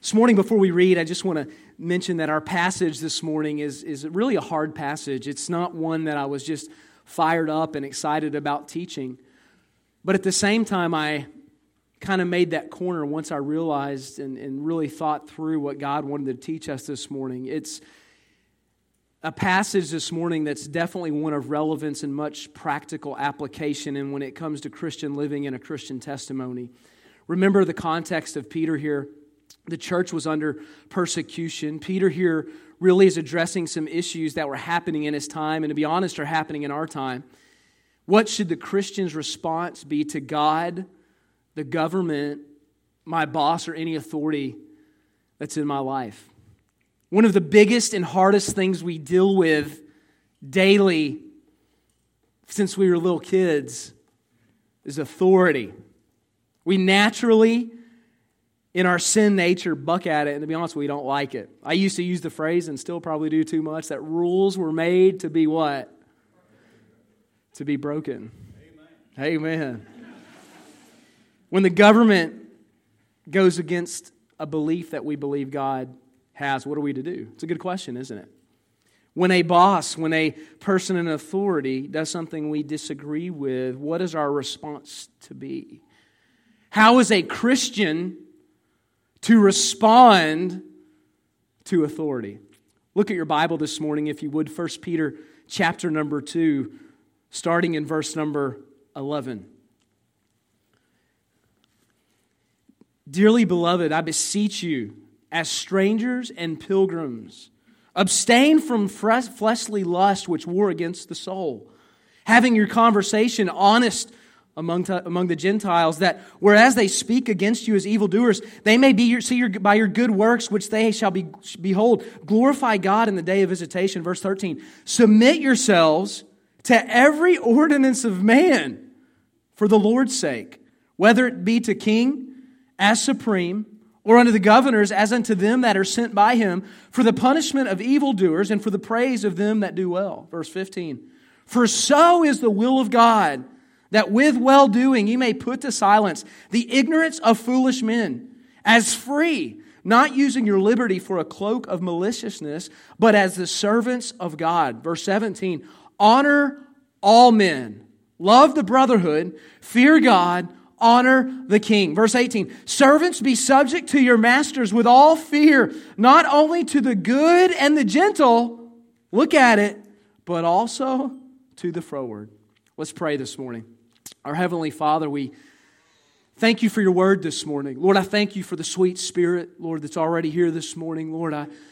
This morning, before we read, I just want to mention that our passage this morning is really a hard passage. It's not one that I was just fired up and excited about teaching. But at the same time, I kind of made that corner once I realized and really thought through what God wanted to teach us this morning. It's a passage this morning that's definitely one of relevance and much practical application and when it comes to Christian living and a Christian testimony. Remember the context of Peter here. The church was under persecution. Peter here really is addressing some issues that were happening in his time, and to be honest, are happening in our time. What should the Christian's response be to God, the government, my boss, or any authority that's in my life? One of the biggest and hardest things we deal with daily since we were little kids is authority. We naturally, in our sin nature, buck at it, and to be honest, we don't like it. I used to use the phrase, and still probably do too much, that rules were made to be what? To be broken. Amen. When the government goes against a belief that we believe God has, what are we to do? It's a good question, isn't it? When a boss, when a person in authority does something we disagree with, what is our response to be? How is a Christian to respond to authority? Look at your Bible this morning, if you would. 1 Peter chapter number 2, starting in verse number 11. Dearly beloved, I beseech you, as strangers and pilgrims, abstain from fleshly lust which war against the soul, having your conversation honest among the Gentiles, that whereas they speak against you as evildoers, they may by your good works which they shall behold, glorify God in the day of visitation. Verse 13, submit yourselves to every ordinance of man for the Lord's sake, whether it be to king as supreme, or unto the governors as unto them that are sent by him, for the punishment of evildoers and for the praise of them that do well. Verse 15, for so is the will of God, that with well-doing you may put to silence the ignorance of foolish men, as free, not using your liberty for a cloak of maliciousness, but as the servants of God. Verse 17, honor all men, love the brotherhood, fear God, honor the king. Verse 18, servants, be subject to your masters with all fear, not only to the good and the gentle, look at it, but also to the froward. Let's pray this morning. Our Heavenly Father, we thank you for your word this morning. Lord, I thank you for the sweet Spirit, Lord, that's already here this morning. Lord,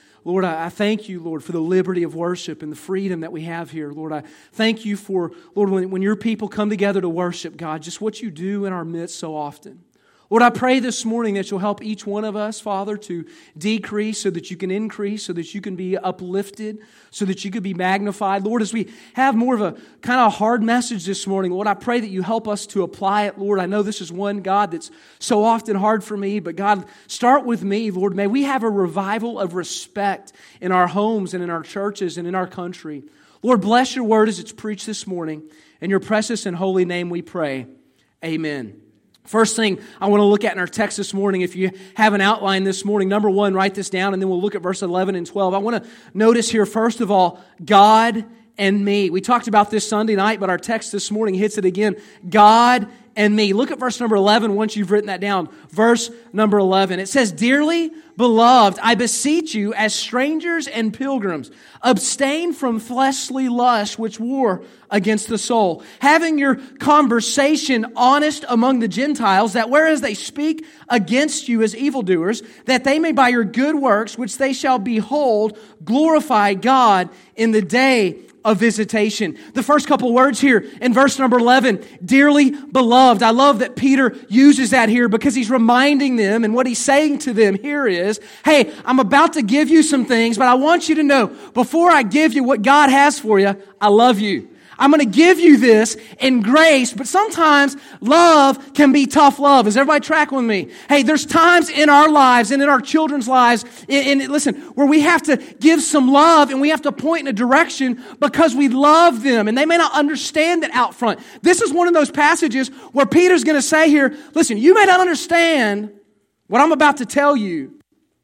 I thank you, Lord, for the liberty of worship and the freedom that we have here. Lord, I thank you for, Lord, when your people come together to worship, God, just what you do in our midst so often. Lord, I pray this morning that you'll help each one of us, Father, to decrease so that you can increase, so that you can be uplifted, so that you can be magnified. Lord, as we have more of a kind of hard message this morning, Lord, I pray that you help us to apply it. Lord, I know this is one, God, that's so often hard for me, but God, start with me, Lord. May we have a revival of respect in our homes and in our churches and in our country. Lord, bless your word as it's preached this morning. In your precious and holy name we pray. Amen. First thing I want to look at in our text this morning, if you have an outline this morning, number 1, write this down, and then we'll look at verse 11 and 12. I want to notice here, first of all, God and me. We talked about this Sunday night, but our text this morning hits it again. God and me. Look at verse number 11 once you've written that down. Verse number 11. It says, dearly beloved, I beseech you as strangers and pilgrims, abstain from fleshly lust which war against the soul, having your conversation honest among the Gentiles, that whereas they speak against you as evildoers, that they may by your good works which they shall behold glorify God in the day of visitation. The first couple words here in verse number 11, dearly beloved. I love that Peter uses that here because he's reminding them, and what he's saying to them here is, hey, I'm about to give you some things, but I want you to know, before I give you what God has for you, I love you. I'm going to give you this in grace, but sometimes love can be tough love. Is everybody tracking with me? Hey, there's times in our lives and in our children's lives, listen, where we have to give some love and we have to point in a direction because we love them and they may not understand it out front. This is one of those passages where Peter's going to say here, listen, you may not understand what I'm about to tell you,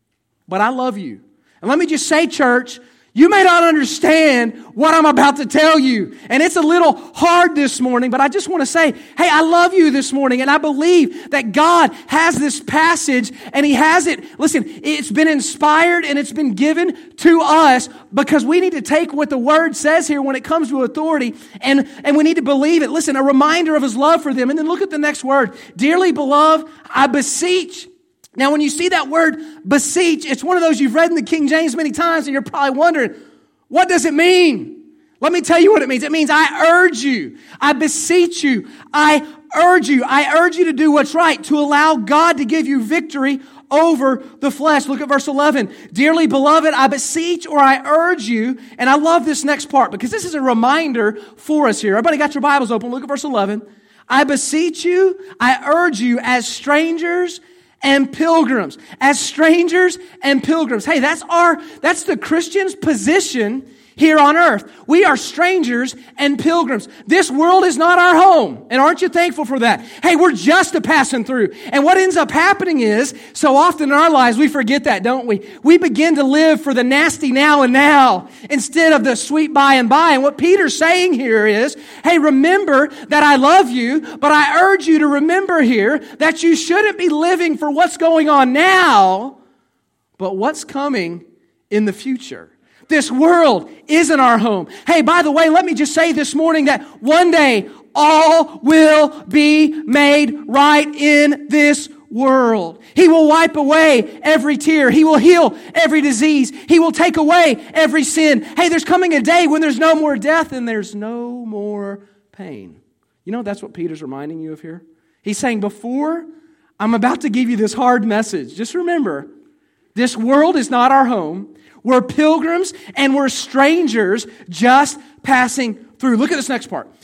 but I love you. And let me just say, church, you may not understand what I'm about to tell you. And it's a little hard this morning, but I just want to say, hey, I love you this morning. And I believe that God has this passage and He has it. Listen, it's been inspired and it's been given to us because we need to take what the Word says here when it comes to authority and we need to believe it. Listen, a reminder of His love for them. And then look at the next word. Dearly beloved, I beseech. Now, when you see that word beseech, it's one of those you've read in the King James many times and you're probably wondering, what does it mean? Let me tell you what it means. It means I urge you. I beseech you. I urge you. I urge you to do what's right, to allow God to give you victory over the flesh. Look at verse 11. Dearly beloved, I beseech or I urge you. And I love this next part because this is a reminder for us here. Everybody got your Bibles open. Look at verse 11. I beseech you. I urge you as strangers and pilgrims. As strangers and pilgrims. Hey, that's the Christian's position here on earth. We are strangers and pilgrims. This world is not our home. And aren't you thankful for that? Hey, we're just a passing through. And what ends up happening is, so often in our lives, we forget that, don't we? We begin to live for the nasty now and now instead of the sweet by and by. And what Peter's saying here is, hey, remember that I love you, but I urge you to remember here that you shouldn't be living for what's going on now, but what's coming in the future. This world isn't our home. Hey, by the way, let me just say this morning that one day all will be made right in this world. He will wipe away every tear. He will heal every disease. He will take away every sin. Hey, there's coming a day when there's no more death and there's no more pain. You know, that's what Peter's reminding you of here. He's saying, before I'm about to give you this hard message, just remember, this world is not our home. We're pilgrims and we're strangers just passing through. Look at this next part.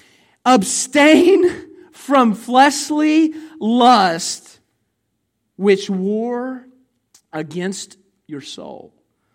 Abstain from fleshly lust, which war against your soul.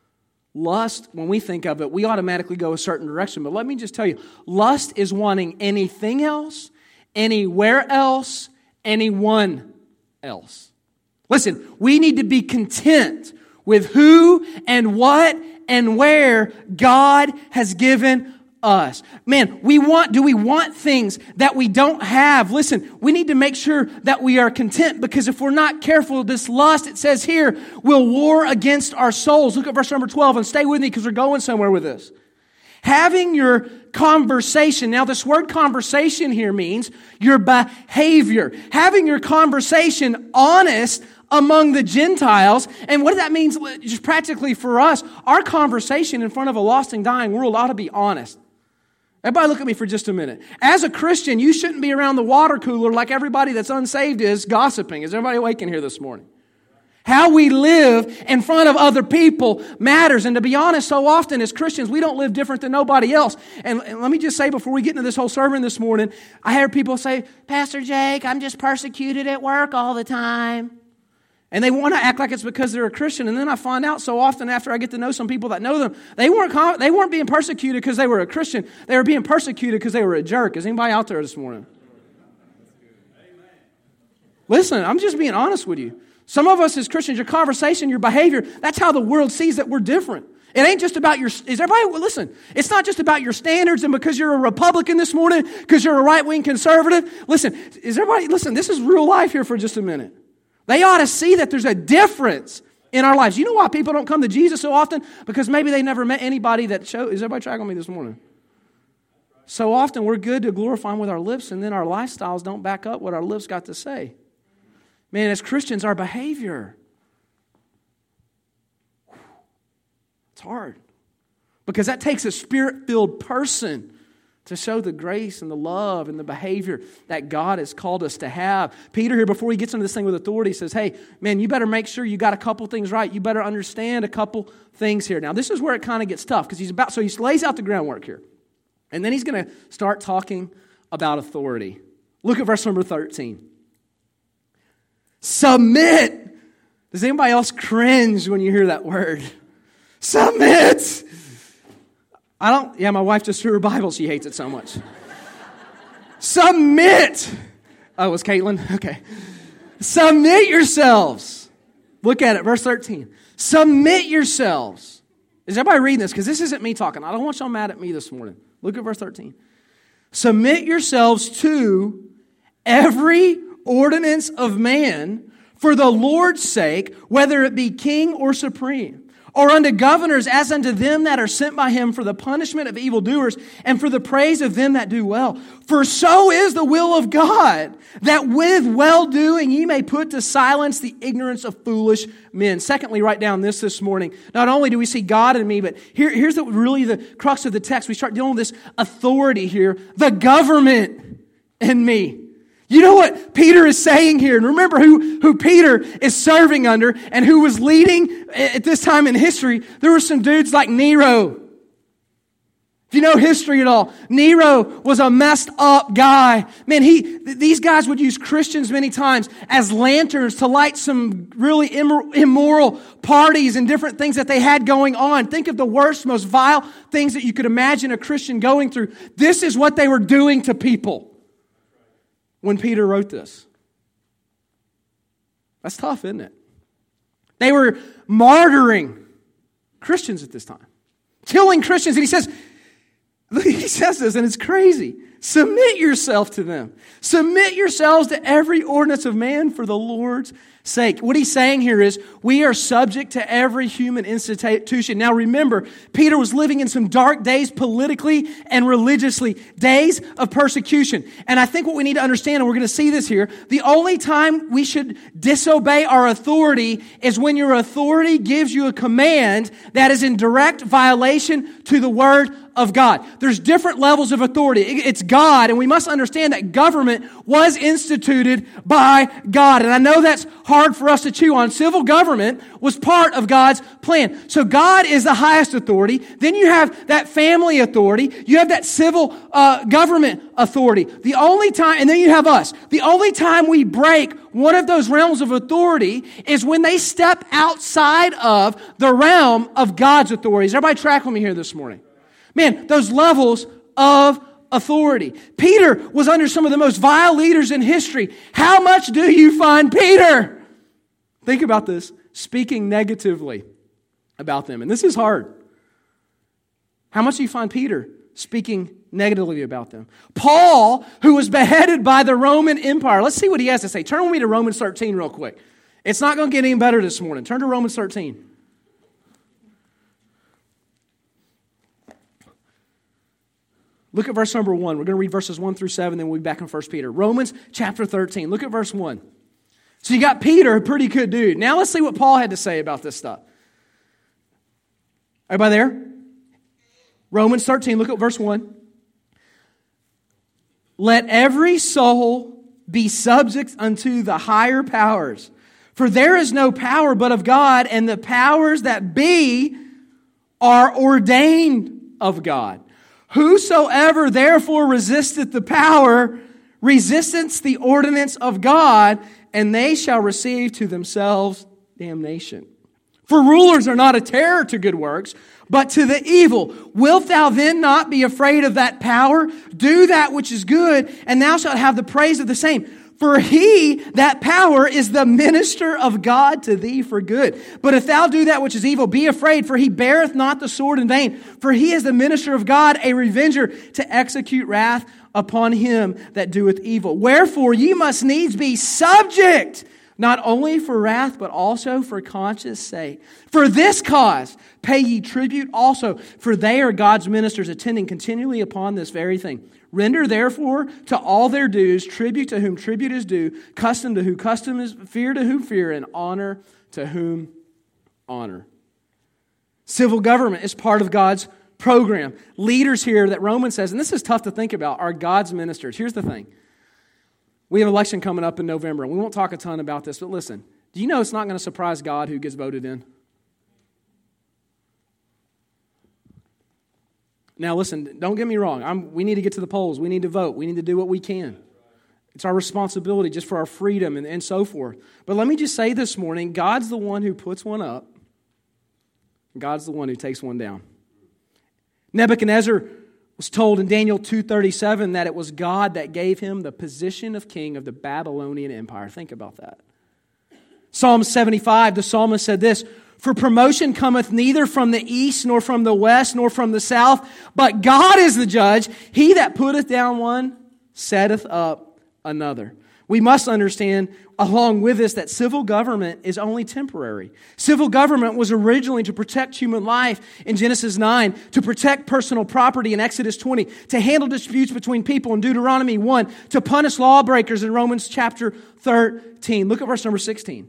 Lust, when we think of it, we automatically go a certain direction. But let me just tell you, lust is wanting anything else, anywhere else, anyone else. Listen, we need to be content with who and what and where God has given us. Man, do we want things that we don't have? Listen, we need to make sure that we are content because if we're not careful, this lust, it says here, will war against our souls. Look at verse number 12 and stay with me because we're going somewhere with this. Having your conversation. Now, this word conversation here means your behavior. Having your conversation honest among the Gentiles. And what that means, just practically for us, our conversation in front of a lost and dying world ought to be honest. Everybody look at me for just a minute. As a Christian, you shouldn't be around the water cooler like everybody that's unsaved is gossiping. Is everybody awake in here this morning? How we live in front of other people matters. And to be honest, so often as Christians, we don't live different than nobody else. And let me just say before we get into this whole sermon this morning, I hear people say, Pastor Jake, I'm just persecuted at work all the time. And they want to act like it's because they're a Christian. And then I find out so often after I get to know some people that know them, they weren't being persecuted because they were a Christian. They were being persecuted because they were a jerk. Is anybody out there this morning? Listen, I'm just being honest with you. Some of us as Christians, your conversation, your behavior, that's how the world sees that we're different. It ain't just about listen, it's not just about your standards and because you're a Republican this morning, because you're a right-wing conservative. Listen, this is real life here for just a minute. They ought to see that there's a difference in our lives. You know why people don't come to Jesus so often? Because maybe they never met anybody that showed. Is everybody tracking me this morning? So often we're good to glorify Him with our lips, and then our lifestyles don't back up what our lips got to say. Man, as Christians, our behavior, it's hard. Because that takes a Spirit-filled person to show the grace and the love and the behavior that God has called us to have. Peter here, before he gets into this thing with authority, says, hey, man, you better make sure you got a couple things right. You better understand a couple things here. Now, this is where it kind of gets tough because so he lays out the groundwork here. And then he's going to start talking about authority. Look at verse number 13. Submit. Does anybody else cringe when you hear that word? Submit. My wife just threw her Bible. She hates it so much. Submit. Oh, it was Caitlin? Okay. Submit yourselves. Look at it, verse 13. Submit yourselves. Is everybody reading this? Because this isn't me talking. I don't want y'all mad at me this morning. Look at verse 13. Submit yourselves to every ordinance of man for the Lord's sake, whether it be king or supreme, or unto governors as unto them that are sent by him for the punishment of evildoers and for the praise of them that do well. For so is the will of God, that with well-doing ye may put to silence the ignorance of foolish men. Secondly, write down this morning. Not only do we see God in me, but here's really the crux of the text. We start dealing with this authority here, the government in me. You know what Peter is saying here? And remember who Peter is serving under and who was leading at this time in history. There were some dudes like Nero. If you know history at all, Nero was a messed up guy. Man, these guys would use Christians many times as lanterns to light some really immoral parties and different things that they had going on. Think of the worst, most vile things that you could imagine a Christian going through. This is what they were doing to people when Peter wrote this. That's tough, isn't it? They were martyring Christians at this time. Killing Christians. And he says this, and it's crazy. Submit yourself to them. Submit yourselves to every ordinance of man for the Lord's sake. What he's saying here is we are subject to every human institution. Now remember, Peter was living in some dark days politically and religiously, days of persecution. And I think what we need to understand, and we're going to see this here, the only time we should disobey our authority is when your authority gives you a command that is in direct violation to the Word of God. There's different levels of authority. It's God, and we must understand that government was instituted by God. And I know that's hard for us to chew on. Civil government was part of God's plan. So God is the highest authority. Then you have that family authority. You have that civil government authority. The only time, and then you have us. The only time we break one of those realms of authority is when they step outside of the realm of God's authority. Is everybody track with me here this morning? Man, those levels of authority. Peter was under some of the most vile leaders in history. How much do you find Peter? Think about this. Speaking negatively about them. And this is hard. How much do you find Peter speaking negatively about them? Paul, who was beheaded by the Roman Empire. Let's see what he has to say. Turn with me to Romans 13 real quick. It's not going to get any better this morning. Turn to Romans 13. Look at verse number 1. We're going to read verses 1 through 7, then we'll be back in 1 Peter. Romans chapter 13. Look at verse 1. So you got Peter, a pretty good dude. Now let's see what Paul had to say about this stuff. Everybody there? Romans 13, look at verse 1. Let every soul be subject unto the higher powers. For there is no power but of God, and the powers that be are ordained of God. Whosoever therefore resisteth the power, resisteth the ordinance of God, and they shall receive to themselves damnation. For rulers are not a terror to good works, but to the evil. Wilt thou then not be afraid of that power? Do that which is good, and thou shalt have the praise of the same. For he, that power, is the minister of God to thee for good. But if thou do that which is evil, be afraid, for he beareth not the sword in vain. For he is the minister of God, a revenger, to execute wrath upon him that doeth evil. Wherefore ye must needs be subject, not only for wrath, but also for conscience sake. For this cause pay ye tribute also, for they are God's ministers, attending continually upon this very thing. Render therefore to all their dues, tribute to whom tribute is due, custom to whom custom is, fear to whom fear, and honor to whom honor. Civil government is part of God's program. Leaders here that Romans says, and this is tough to think about, are God's ministers. Here's the thing. We have an election coming up in November, and we won't talk a ton about this, but listen, do you know it's not going to surprise God who gets voted in? Now listen, don't get me wrong. We need to get to the polls. We need to vote. We need to do what we can. It's our responsibility just for our freedom and so forth. But let me just say this morning, God's the one who puts one up. God's the one who takes one down. Nebuchadnezzar was told in Daniel 2:37 that it was God that gave him the position of king of the Babylonian Empire. Think about that. Psalm 75, the psalmist said this, For promotion cometh neither from the east, nor from the west, nor from the south, but God is the judge. He that putteth down one, setteth up another. We must understand, along with this, that civil government is only temporary. Civil government was originally to protect human life in Genesis 9, to protect personal property in Exodus 20, to handle disputes between people in Deuteronomy 1, to punish lawbreakers in Romans chapter 13. Look at verse number 16.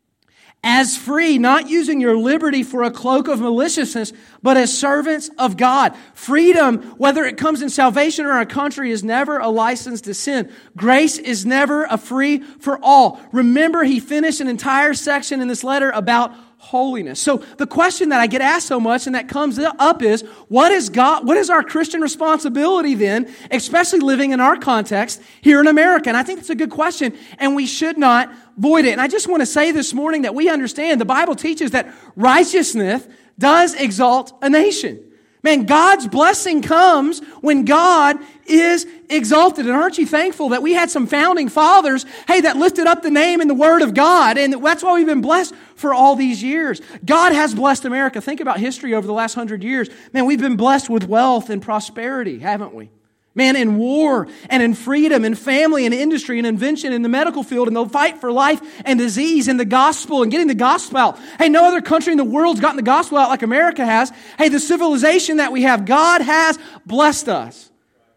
As free, not using your liberty for a cloak of maliciousness, but as servants of God. Freedom, whether it comes in salvation or our country, is never a license to sin. Grace is never a free for all. Remember, he finished an entire section in this letter about holiness. So the question that I get asked so much and that comes up is, what is our Christian responsibility then, especially living in our context here in America? And I think it's a good question, and we should not void it. And I just want to say this morning that we understand the Bible teaches that righteousness does exalt a nation. Man, God's blessing comes when God is exalted. And aren't you thankful that we had some founding fathers, that lifted up the name and the word of God, and that's why we've been blessed for all these years. God has blessed America. Think about history over the last 100 years. Man, we've been blessed with wealth and prosperity, haven't we? Man, in war and in freedom and family and industry and invention in the medical field and the fight for life and disease and the gospel and getting the gospel out. No other country in the world's gotten the gospel out like America has. The civilization that we have, God has blessed us.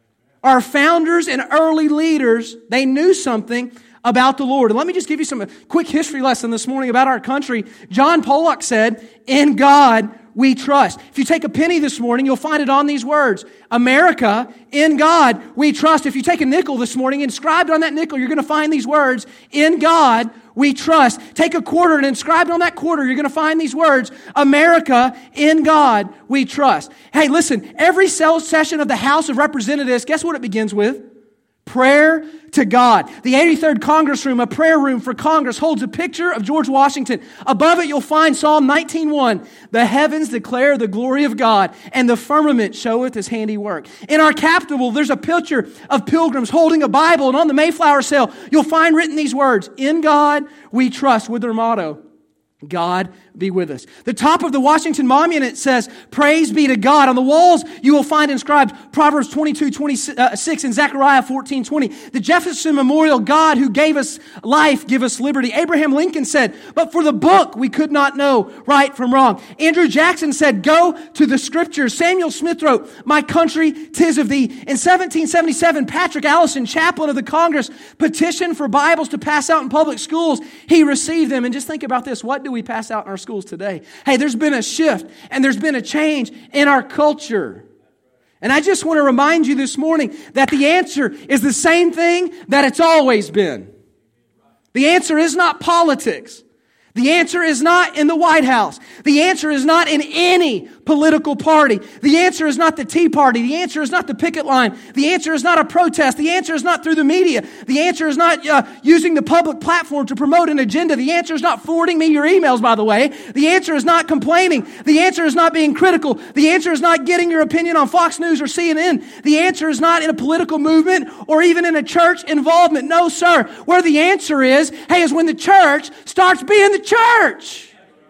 Our founders and early leaders, they knew something about the Lord. And let me just give you some quick history lesson this morning about our country. John Pollock said, "In God we trust." If you take a penny this morning, you'll find it on these words. America, in God we trust. If you take a nickel this morning, inscribed on that nickel, you're going to find these words. In God we trust. Take a quarter and inscribed on that quarter, you're going to find these words. America, in God we trust. Listen, every session of the House of Representatives, guess what it begins with? Prayer to God. The 83rd Congress Room, a prayer room for Congress, holds a picture of George Washington. Above it, you'll find Psalm 19:1. The heavens declare the glory of God, and the firmament showeth his handiwork. In our Capitol, there's a picture of pilgrims holding a Bible, and on the Mayflower sail, you'll find written these words, "In God we trust," with their motto, God be with us. The top of the Washington Monument says, "Praise be to God." On the walls, you will find inscribed Proverbs 22:26 and Zechariah 14:20. The Jefferson Memorial, "God who gave us life, give us liberty." Abraham Lincoln said, "But for the book, we could not know right from wrong." Andrew Jackson said, "Go to the Scriptures." Samuel Smith wrote, "My country, 'tis of thee." In 1777, Patrick Allison, chaplain of the Congress, petitioned for Bibles to pass out in public schools. He received them. And just think about this. What do we pass out in our schools today? There's been a shift and there's been a change in our culture. And I just want to remind you this morning that the answer is the same thing that it's always been. The answer is not politics. The answer is not in the White House. The answer is not in any political party. The answer is not the Tea Party. The answer is not the picket line. The answer is not a protest. The answer is not through the media. The answer is not using the public platform to promote an agenda. The answer is not forwarding me your emails, by the way. The answer is not complaining. The answer is not being critical. The answer is not getting your opinion on Fox News or CNN. The answer is not in a political movement or even in a church involvement. No, sir. Where the answer is when the church starts being the church.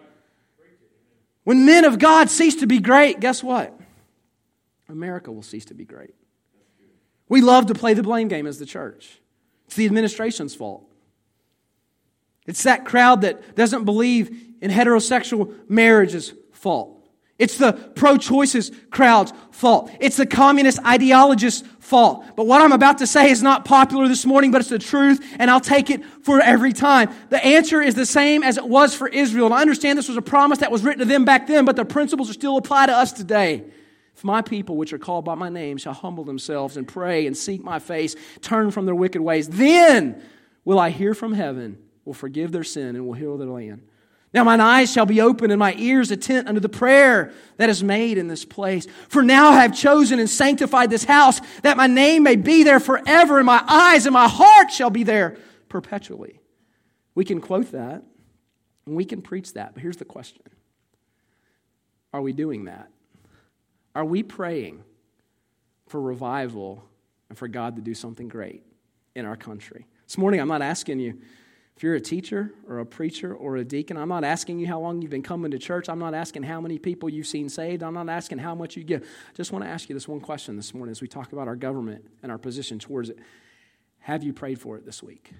When men of God cease to be great, guess what? America will cease to be great. We love to play the blame game as the church. It's the administration's fault. It's that crowd that doesn't believe in heterosexual marriage's fault. It's the pro-choices crowd's fault. It's the communist ideologist's fault. But what I'm about to say is not popular this morning, but it's the truth, and I'll take it for every time. The answer is the same as it was for Israel. And I understand this was a promise that was written to them back then, but the principles are still apply to us today. If my people, which are called by my name, shall humble themselves and pray and seek my face, turn from their wicked ways, then will I hear from heaven, will forgive their sin, and will heal their land. Now mine eyes shall be open and my ears attent unto the prayer that is made in this place. For now I have chosen and sanctified this house, that my name may be there forever, and my eyes and my heart shall be there perpetually. We can quote that, and we can preach that, but here's the question. Are we doing that? Are we praying for revival and for God to do something great in our country? This morning I'm not asking you If you're a teacher or a preacher or a deacon, I'm not asking you how long you've been coming to church. I'm not asking how many people you've seen saved. I'm not asking how much you give. I just want to ask you this one question this morning as we talk about our government and our position towards it. Have you prayed for it this week?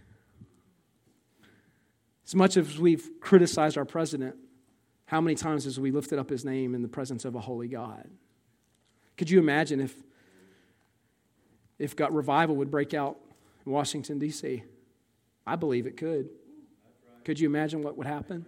As much as we've criticized our president, how many times has we lifted up his name in the presence of a holy God? Could you imagine if God revival would break out in Washington, D.C.? I believe it could. Could you imagine what would happen?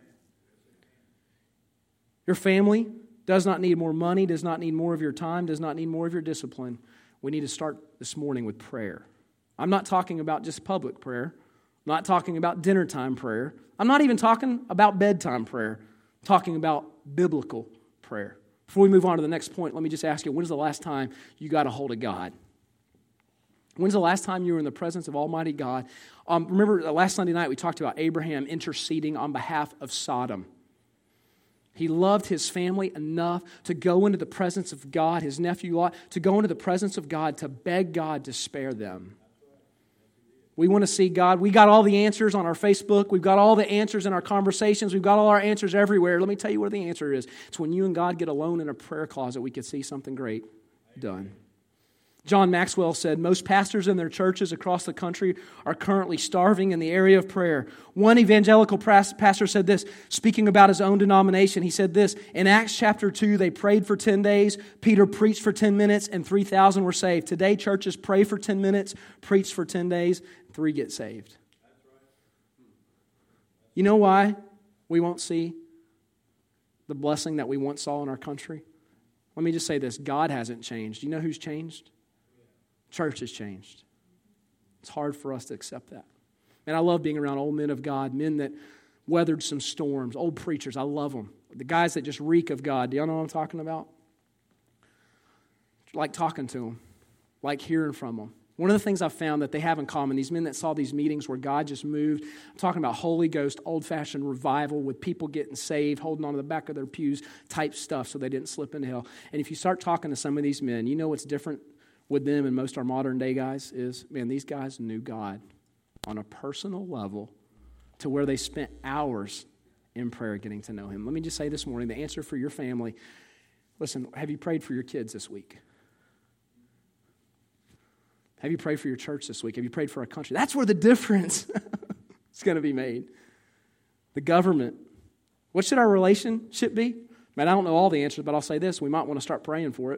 Your family does not need more money, does not need more of your time, does not need more of your discipline. We need to start this morning with prayer. I'm not talking about just public prayer. I'm not talking about dinner time prayer. I'm not even talking about bedtime prayer. I'm talking about biblical prayer. Before we move on to the next point, let me just ask you, when's the last time you got a hold of God? When's the last time you were in the presence of Almighty God? Remember last Sunday night we talked about Abraham interceding on behalf of Sodom. He loved his family enough to go into the presence of God, his nephew Lot, to go into the presence of God to beg God to spare them. We want to see God. We got all the answers on our Facebook. We've got all the answers in our conversations. We've got all our answers everywhere. Let me tell you where the answer is. It's when you and God get alone in a prayer closet, we can see something great done. John Maxwell said, most pastors in their churches across the country are currently starving in the area of prayer. One evangelical pastor said this, speaking about his own denomination. He said this, in Acts chapter 2, they prayed for 10 days, Peter preached for 10 minutes, and 3,000 were saved. Today, churches pray for 10 minutes, preach for 10 days, 3 get saved. You know why we won't see the blessing that we once saw in our country? Let me just say this, God hasn't changed. You know who's changed? Church has changed. It's hard for us to accept that. And I love being around old men of God, men that weathered some storms, old preachers. I love them. The guys that just reek of God. Do y'all know what I'm talking about? Like talking to them, like hearing from them. One of the things I've found that they have in common, these men that saw these meetings where God just moved, I'm talking about Holy Ghost, old-fashioned revival with people getting saved, holding on to the back of their pews type stuff so they didn't slip into hell. And if you start talking to some of these men, you know what's different with them and most of our modern day guys is, man, these guys knew God on a personal level to where they spent hours in prayer getting to know Him. Let me just say this morning, the answer for your family, listen, have you prayed for your kids this week? Have you prayed for your church this week? Have you prayed for our country? That's where the difference is going to be made. The government. What should our relationship be? Man, I don't know all the answers, but I'll say this, we might want to start praying for it.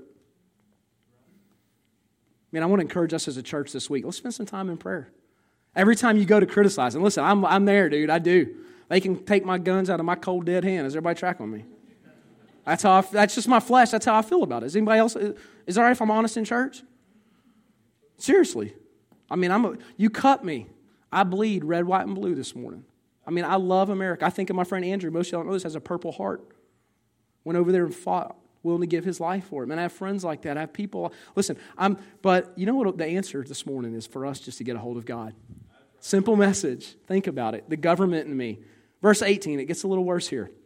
Man, I want to encourage us as a church this week. Let's spend some time in prayer. Every time you go to criticize, and listen, I'm there, dude. I do. They can take my guns out of my cold, dead hand. Is everybody tracking me? That's just my flesh. That's how I feel about it. Is anybody else? Is it all right if I'm honest in church? Seriously. I mean, you cut me. I bleed red, white, and blue this morning. I mean, I love America. I think of my friend Andrew. Most of y'all don't know this, has a Purple Heart. Went over there and fought, willing to give his life for it. Man, I have friends like that. I have people. Listen, but you know what the answer this morning is for us just to get a hold of God. Simple message. Think about it. The government and me. Verse 18, it gets a little worse here.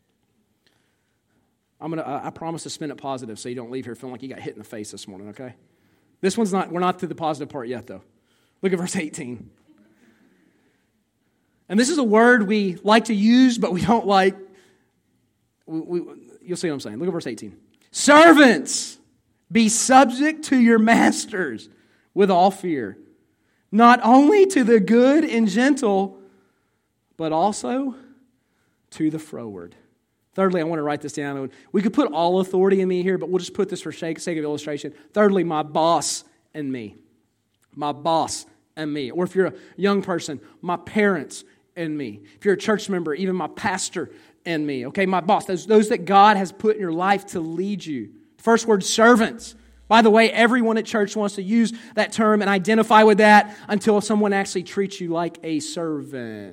I promise to spin it positive so you don't leave here feeling like you got hit in the face this morning, okay? We're not to the positive part yet, though. Look at verse 18. And this is a word we like to use, but we don't like. You'll see what I'm saying. Look at verse 18. Servants, be subject to your masters with all fear, not only to the good and gentle, but also to the froward. Thirdly, I want to write this down. We could put all authority in me here, but we'll just put this for sake of illustration. Thirdly, my boss and me. My boss and me. Or if you're a young person, my parents and me. If you're a church member, even my pastor and me. Okay, my boss. Those that God has put in your life to lead you. First word, servants. By the way, everyone at church wants to use that term and identify with that until someone actually treats you like a servant.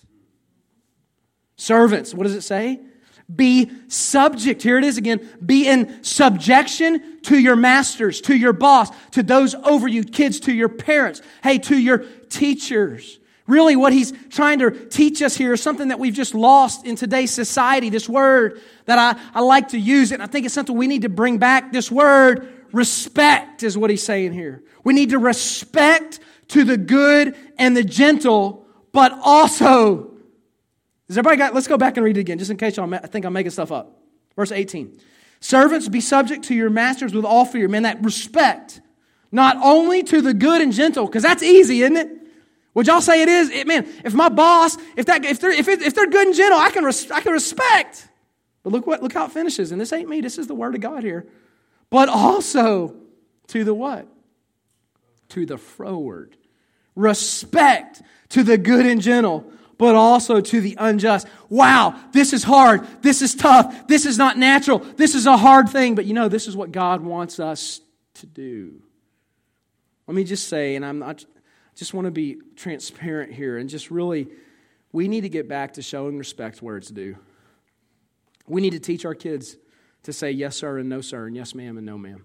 Servants, what does it say? Be subject. Here it is again. Be in subjection to your masters, to your boss, to those over you, kids, to your parents, hey, to your teachers. Really what he's trying to teach us here is something that we've just lost in today's society. This word that I like to use, and I think it's something we need to bring back. This word, respect, is what he's saying here. We need to respect to the good and the gentle, but also, does everybody got, let's go back and read it again, just in case y'all think I'm making stuff up. Verse 18. Servants, be subject to your masters with all fear. Man, that respect, not only to the good and gentle, because that's easy, isn't it? Would y'all say it is? Man, if my boss, if they're good and gentle, I can respect. But look how it finishes. And this ain't me. This is the word of God here. But also to the what? To the froward. Respect to the good and gentle, but also to the unjust. Wow, this is hard. This is tough. This is not natural. This is a hard thing. But this is what God wants us to do. Let me just say, and I just want to be transparent here, and just really, we need to get back to showing respect where it's due. We need to teach our kids to say yes, sir, and no, sir, and yes, ma'am, and no, ma'am.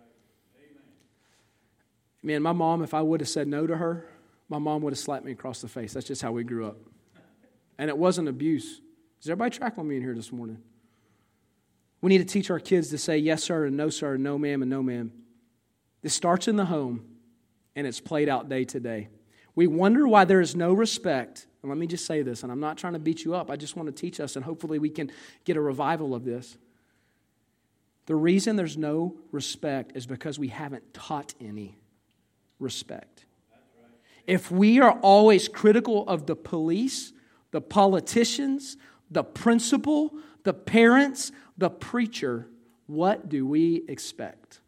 Man, my mom, if I would have said no to her, my mom would have slapped me across the face. That's just how we grew up. And it wasn't abuse. Is everybody tracking me in here this morning? We need to teach our kids to say yes, sir, and no, ma'am, and no, ma'am. This starts in the home, and it's played out day to day. We wonder why there is no respect. And let me just say this, and I'm not trying to beat you up. I just want to teach us, and hopefully we can get a revival of this. The reason there's no respect is because we haven't taught any respect. If we are always critical of the police, the politicians, the principal, the parents, the preacher, what do we expect?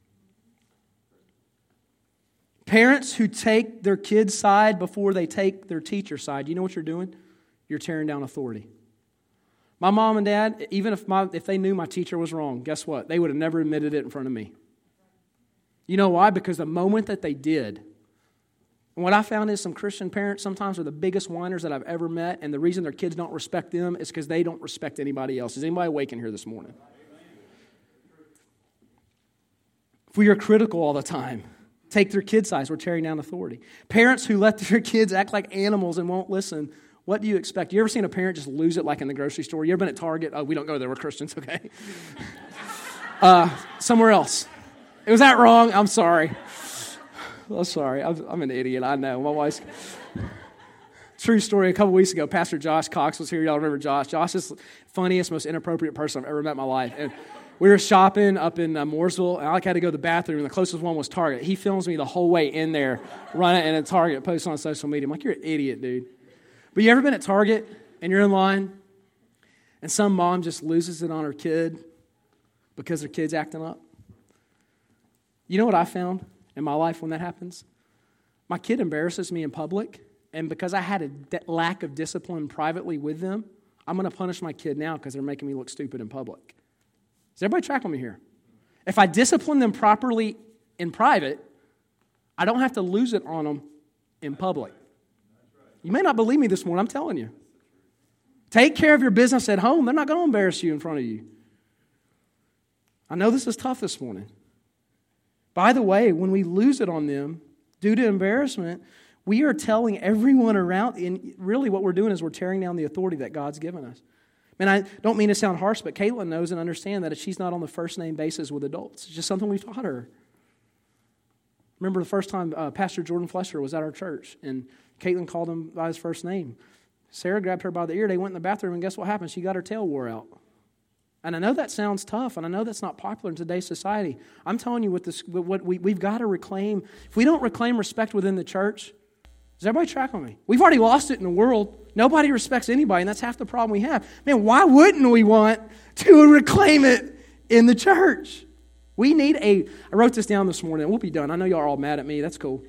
Parents who take their kid's side before they take their teacher's side, you know what you're doing? You're tearing down authority. My mom and dad, even if they knew my teacher was wrong, guess what? They would have never admitted it in front of me. You know why? Because the moment that they did, and what I found is some Christian parents sometimes are the biggest whiners that I've ever met, and the reason their kids don't respect them is because they don't respect anybody else. Is anybody awake in here this morning? If we are critical all the time, take their kids' sides, we're tearing down authority. Parents who let their kids act like animals and won't listen, what do you expect? You ever seen a parent just lose it like in the grocery store? You ever been at Target? Oh, we don't go there, we're Christians, okay? Somewhere else. Was that wrong? I'm sorry. I'm sorry. I'm an idiot. I know. My wife's... True story. A couple weeks ago, Pastor Josh Cox was here. Y'all remember Josh? Josh is the funniest, most inappropriate person I've ever met in my life. And we were shopping up in Mooresville, and I had to go to the bathroom, and the closest one was Target. He films me the whole way in there, running in a Target, posts on social media. I'm like, you're an idiot, dude. But you ever been at Target, and you're in line, and some mom just loses it on her kid because her kid's acting up? You know what I found in my life when that happens? My kid embarrasses me in public, and because I had a lack of discipline privately with them, I'm going to punish my kid now because they're making me look stupid in public. Is everybody tracking me here? If I discipline them properly in private, I don't have to lose it on them in public. You may not believe me this morning, I'm telling you. Take care of your business at home. They're not going to embarrass you in front of you. I know this is tough this morning. By the way, when we lose it on them due to embarrassment, we are telling everyone around, and really what we're doing is we're tearing down the authority that God's given us. And I don't mean to sound harsh, but Caitlin knows and understands that she's not on the first name basis with adults. It's just something we've taught her. Remember the first time Pastor Jordan Flesher was at our church, and Caitlin called him by his first name. Sarah grabbed her by the ear. They went in the bathroom, and guess what happened? She got her tail wore out. And I know that sounds tough, and I know that's not popular in today's society. I'm telling you, we've got to reclaim. If we don't reclaim respect within the church, does everybody track on me? We've already lost it in the world. Nobody respects anybody, and that's half the problem we have. Man, why wouldn't we want to reclaim it in the church? I wrote this down this morning. We'll be done. I know y'all are all mad at me. That's cool.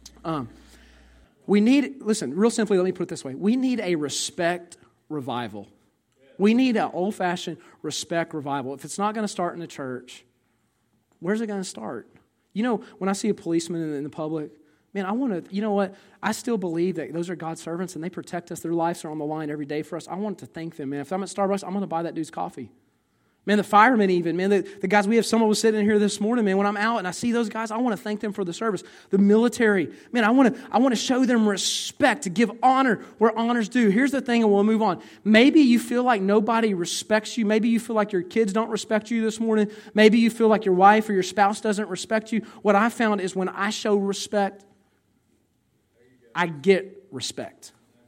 Listen, real simply, let me put it this way. We need a respect revival. We need an old-fashioned respect revival. If it's not going to start in the church, where's it going to start? You know, when I see a policeman in the public, man, I want to, you know what? I still believe that those are God's servants and they protect us. Their lives are on the line every day for us. I want to thank them, man. If I'm at Starbucks, I'm going to buy that dude's coffee. Man, the firemen even, man, the guys, we have some of us sitting in here this morning, man, when I'm out and I see those guys, I want to thank them for the service. The military, man, I want to show them respect, to give honor where honor's due. Here's the thing, and we'll move on. Maybe you feel like nobody respects you. Maybe you feel like your kids don't respect you this morning. Maybe you feel like your wife or your spouse doesn't respect you. What I found is when I show respect, I get respect.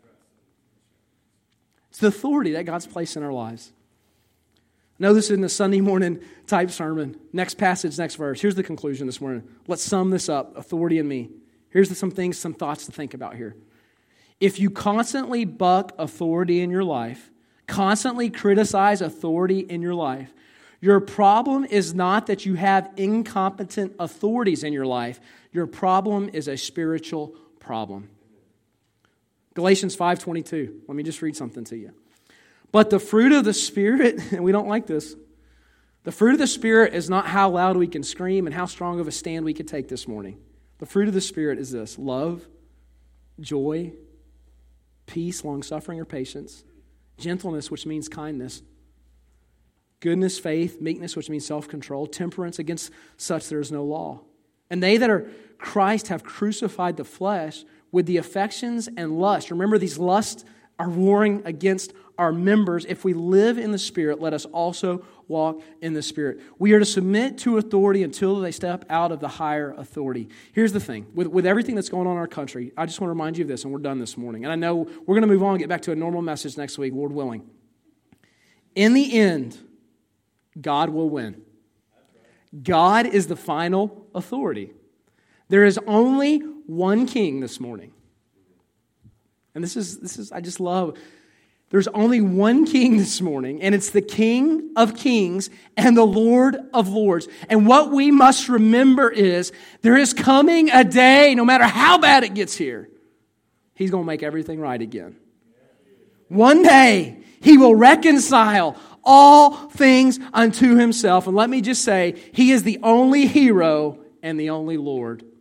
the authority that God's placed in our lives. I know this isn't a Sunday morning type sermon. Next passage, next verse. Here's the conclusion this morning. Let's sum this up, authority in me. Here's some things, some thoughts to think about here. If you constantly buck authority in your life, constantly criticize authority in your life, your problem is not that you have incompetent authorities in your life. Your problem is a spiritual problem. Galatians 5:22. Let me just read something to you. But the fruit of the Spirit, and we don't like this, the fruit of the Spirit is not how loud we can scream and how strong of a stand we could take this morning. The fruit of the Spirit is this: love, joy, peace, long-suffering or patience, gentleness, which means kindness, goodness, faith, meekness, which means self-control, temperance. Against such there is no law. And they that are Christ have crucified the flesh with the affections and lust. Remember, these lusts are warring against our members. If we live in the Spirit, let us also walk in the Spirit. We are to submit to authority until they step out of the higher authority. Here's the thing. With everything that's going on in our country, I just want to remind you of this, and we're done this morning. And I know we're going to move on and get back to a normal message next week, Lord willing. In the end, God will win. God is the final authority. There is only one king this morning. And this is I just love. There's only one king this morning, and it's the King of Kings and the Lord of Lords. And what we must remember is there is coming a day, no matter how bad it gets here, He's going to make everything right again. One day, He will reconcile all things unto Himself. And let me just say, He is the only hero and the only Lord